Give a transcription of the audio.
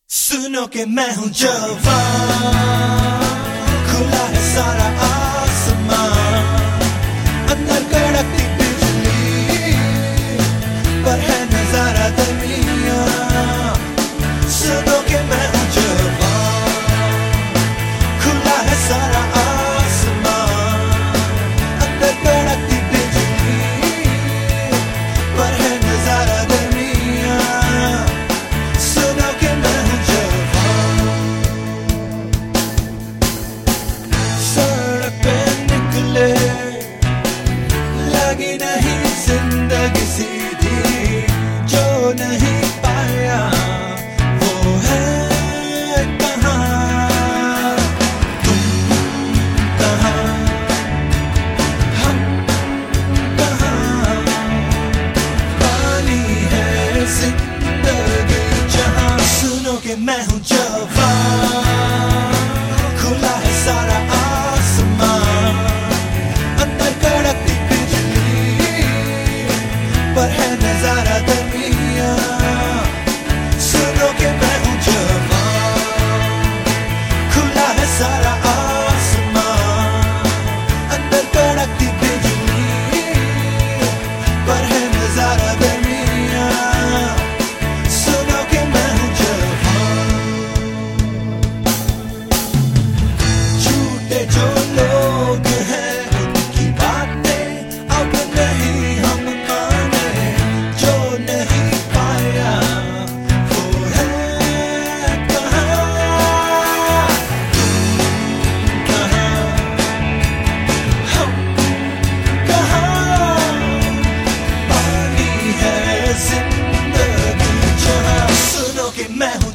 सुनो कि मैं हूँ जवान, खुला है सारा आसमान, अंदर कड़कती बिजली पर है नजारा दुनिया। सुनो कि मैं हूँ जवान, खुला है सारा आसमान, अंदर कड़कती बिजली पर है नजारा दुनिया। सुनो कि मैं हूँ जवान, सड़क पे निकले लगी नहीं जिंदगी सीधी, जो नहीं पाया वो है कहाँ। तुम कहाँ, हम कहाँ, पानी है जिंदगी जहाँ। सुनो कि मैं हूँ जवान, खुला है सारा आसमान, अंदर कड़कती बिजली पर है नजारा दुनिया। सुनो कि मैं हूँ जवान, खुला है सारा आसमान, अंदर कड़कती बिजली पर है नजारा दुनिया। सुनो कि मैं हूँ जवान, झूठे जो लोग हैं उनकी बातें अब नहीं हम माने, जो नहीं पाया वो है कहाँ। तुम कहाँ, हम कहाँ, पानी है जिंदगी जहाँ। सुनो कि मैं हूँ